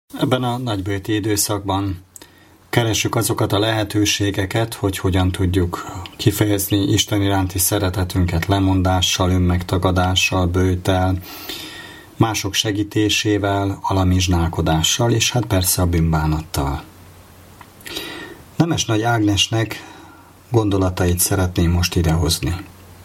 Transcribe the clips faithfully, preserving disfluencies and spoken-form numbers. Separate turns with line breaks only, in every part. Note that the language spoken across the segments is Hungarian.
Ebben a nagybőti időszakban keressük azokat a lehetőségeket, hogy hogyan tudjuk kifejezni Isten iránti szeretetünket lemondással, önmegtagadással, bőttel, mások segítésével, alamizsnálkodással, és hát persze a bűnbánattal. Nemes Nagy Ágnesnek gondolatait szeretném most idehozni.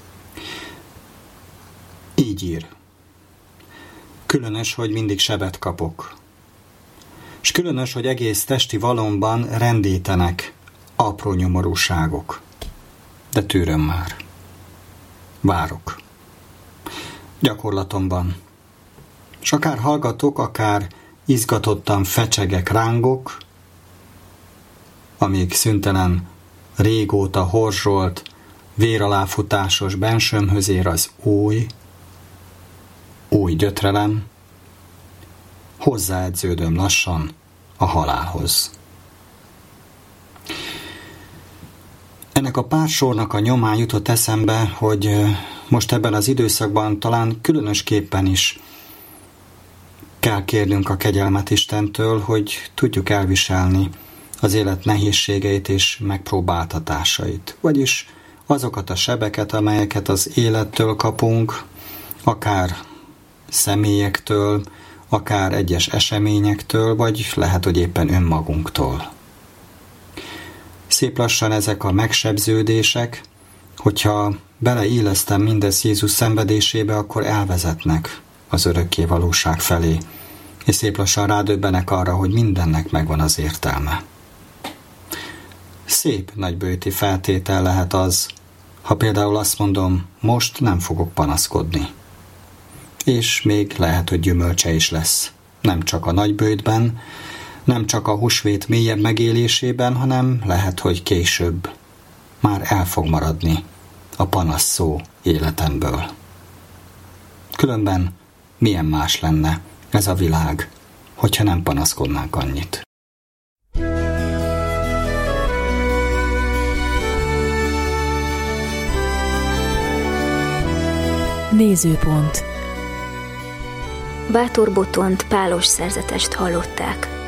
Így ír. Különös, hogy mindig sebet kapok. És különös, hogy egész testi valomban rendítenek apró nyomorúságok. De tűröm már. Várok. Gyakorlatomban. És akár hallgatok, akár izgatottan fecsegek, rángok, amíg szüntelen, régóta horzsolt, véraláfutásos bensőmhöz ér az új, új gyötrelem, hozzáedződöm lassan a halálhoz. Ennek a pár sornak a nyomán jutott eszembe, hogy most ebben az időszakban talán különösképpen is kell kérnünk a kegyelmet Istentől, hogy tudjuk elviselni az élet nehézségeit és megpróbáltatásait. Vagyis azokat a sebeket, amelyeket az élettől kapunk, akár személyektől, akár egyes eseményektől, vagy lehet, hogy éppen önmagunktól. Szép lassan ezek a megsebződések, hogyha beleillesztem mindez Jézus szenvedésébe, akkor elvezetnek az örökké valóság felé, és szép lassan rádöbbenek arra, hogy mindennek megvan az értelme. Szép nagybőti feltétel lehet az, ha például azt mondom, most nem fogok panaszkodni. És még lehet, hogy gyümölcse is lesz. Nem csak a nagybőtben, nem csak a húsvét mélyebb megélésében, hanem lehet, hogy később már el fog maradni a panasz szó életemből. Különben milyen más lenne ez a világ, hogyha nem panaszkodnánk annyit.
Nézőpont.
Bátor Botont pálos szerzetest hallották.